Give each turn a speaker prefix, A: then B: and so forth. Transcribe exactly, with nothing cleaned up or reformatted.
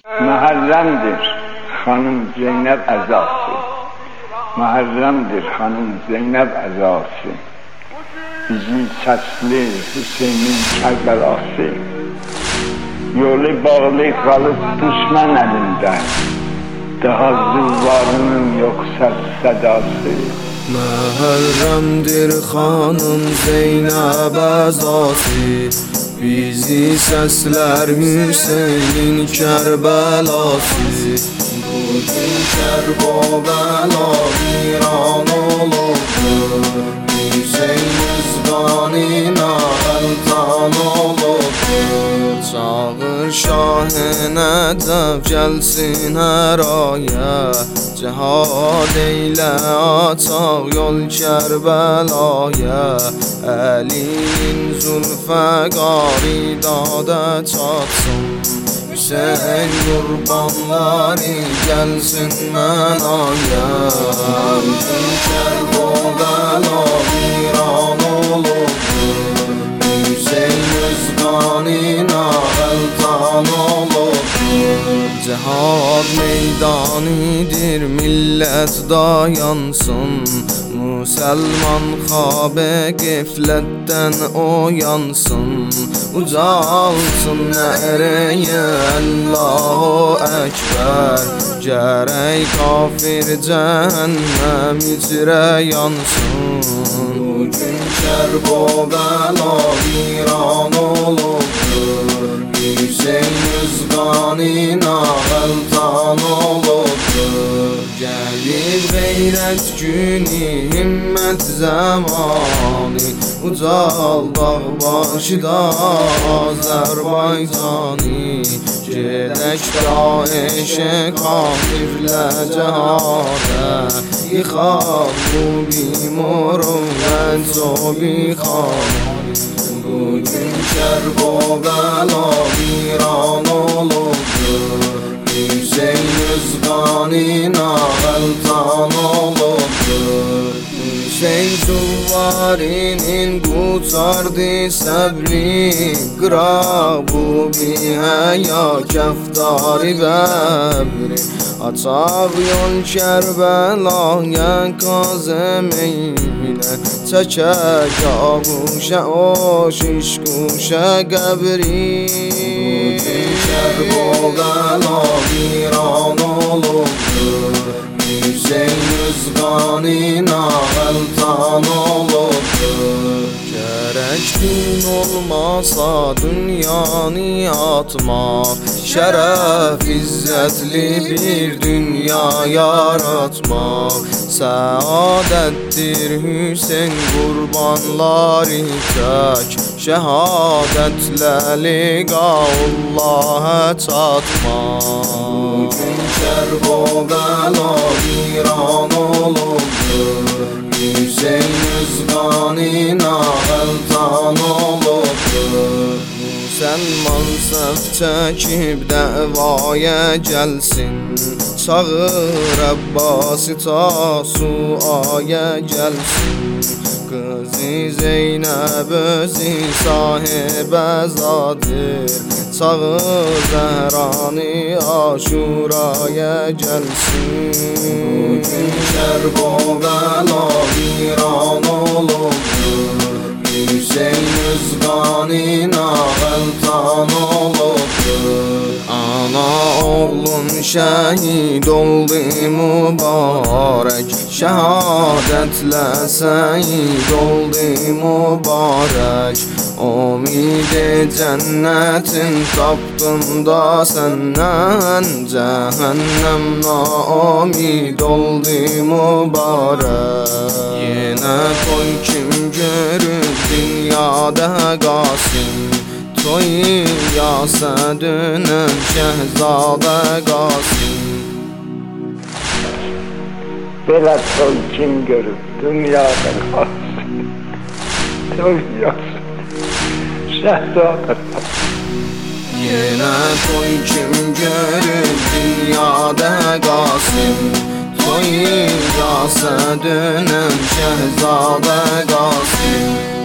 A: Muharremdir Hanım Zeynep əzası, Muharremdir Hanım Zeynep əzası, bizi səsli Hüseynin Kərbəlası, yolu bağlı qalıb düşmən əlində, daha zülvarının yoksa sədası.
B: Muharremdir Hanım Zeynep əzası, bizi səslər Hüseynin Kərbəlası. Bugün Kərbəla viran olubdur, Hüseyn üzqanına əltan olubdur. Çağır Şah-ı Nəcəf gəlsin hər aya, cihad eylə açaq yol Kərbəlaya. Əlinin zülfə qaridadə çatsın, Hüseyn qurbanları gəlsin mənaya. Bugün Kərbəla viran olubdur, Hüseyn üzqanına əltan olubdur. Cihad meydanidir, millət dayansın, Müsəlman xabə qeflətdən oyansın. Ucalsın nərəyə Allahu Əkbər, gərək kafir cəhənnəm içrə yansın. Bugün Kərbəla viran olubdur, Hüseyn üzqanına əltan olubdur. Gəlir qeyrət günü, himmət zamanı, ucal dağ başıda Azərbaycanı. Gedək daişə kafirlə cəhadə, yıxaq bu bimorun zobi xanı. Bugün Kərbəla viran olubdur, Hüseyn üzqanına əltan olubdur. Hüseyn zülvarinin qucardı səbri, qıraq-bu bihəya kəftarı bəbri. Açaq yol Kərbəlaya qazəm eylə, çəkək ağuşə o şişquşə qəbri. Bugün Kərbəla viran olubdur, Hüseyn üzqanına əltan olubdur. Gərək din olmasa dünyanı atmaq, şərəf izzətli bir dünya yaratmaq. Səadətdir Hüseyn qurbanları tək, şəhadətlə liqaullahə çatmaq. Bugün Kərbəla viran olubdur, Hüseyn üzqanına əltan olubdur. Müsəlman səf çəkib dəvaya gəlsin, çağır Əbbasi ta suaya gəlsin. Qızı Zeynəb özü sahibə zadır, çağır Zəhranı Aşuraya gəlsin. Bugün Kərbəla viran olubdur, Hüseyn üzqanına əltan olubdur. Ana oğlum şəhid oldu mübarək, şəhadətlə səyid oldu mübarək. Umid-i cənnətin tapdım da səndən, cəhənnəm naumid oldu mübarək. Yenə toy kim görüb dünyada qasim, toy yasadönüm Şəhzadə Qasim.
A: Belə toy kim görüb dünyada qasim, toy yasadönüm Şəhzadə Qasim.
B: Yenə toy kim görüb dünyada Qasim, toy yasadönüm Şəhzadə Qasim.